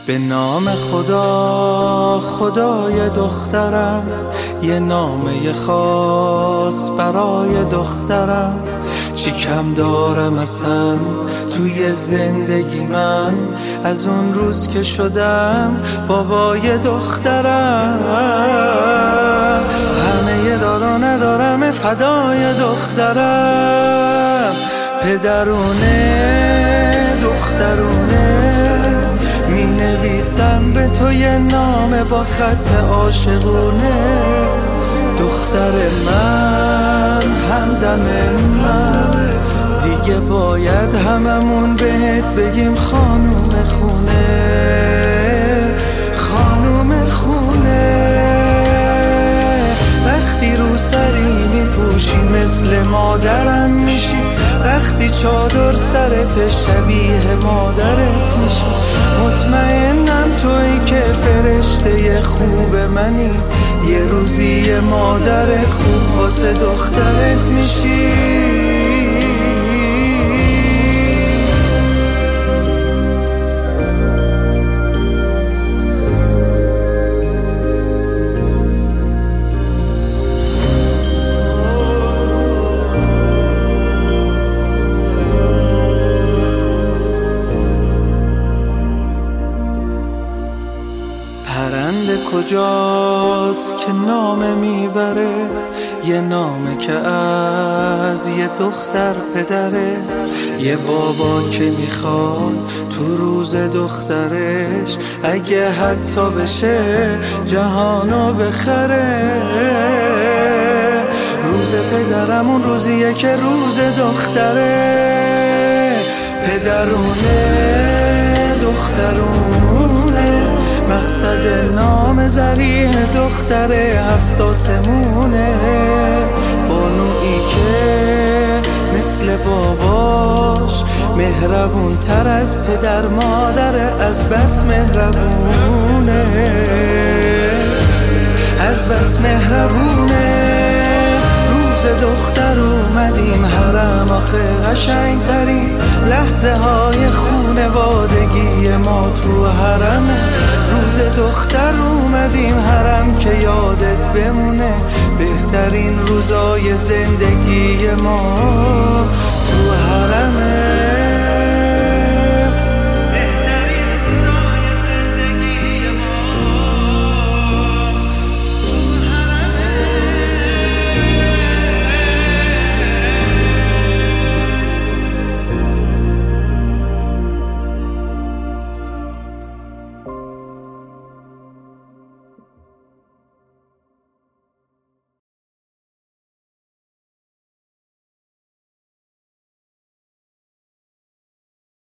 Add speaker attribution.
Speaker 1: به نام خدا، خدای دخترم، یه نامه خاص برای دخترم. چی کم دارم اصلا توی زندگی من از اون روز که شدم بابای دخترم. همه دارا ندارم فدای دخترم. پدرونه دخترونه می نویسم به تو یه نامه با خط عاشقونه. دختر من، همدم من، دیگه باید هممون بهت بگیم خانوم خونه، خانوم خونه. وقتی رو سری میپوشی مثل مادرم میشی، وقتی چادر سرت شبیه مادرت میشی. مطمئنم تویی که فرشته خوب منی، یه روزی یه مادر خوب واسه دخترت میشی. پرنده کجاست که نامه میبره، یه نامه که از یه دختر پدره. یه بابا که میخواد تو روز دخترش اگه حتی بشه جهانو بخره. روز پدرم اون روزیه که روز دختره. پدرونه دخترونه، مقصد نام زریح دختر هفت آسمونه. بانویی که مثل باباش مهربون تر از پدر مادر، از بس مهربونه، از بس مهربونه. روز دختر اومدیم حرم، آخه قشنگترین لحظه های خونوادگی ما تو حرمه. روز دختر اومدیم حرم که یادت بمونه، بهترین روزای زندگی ما تو حرمه.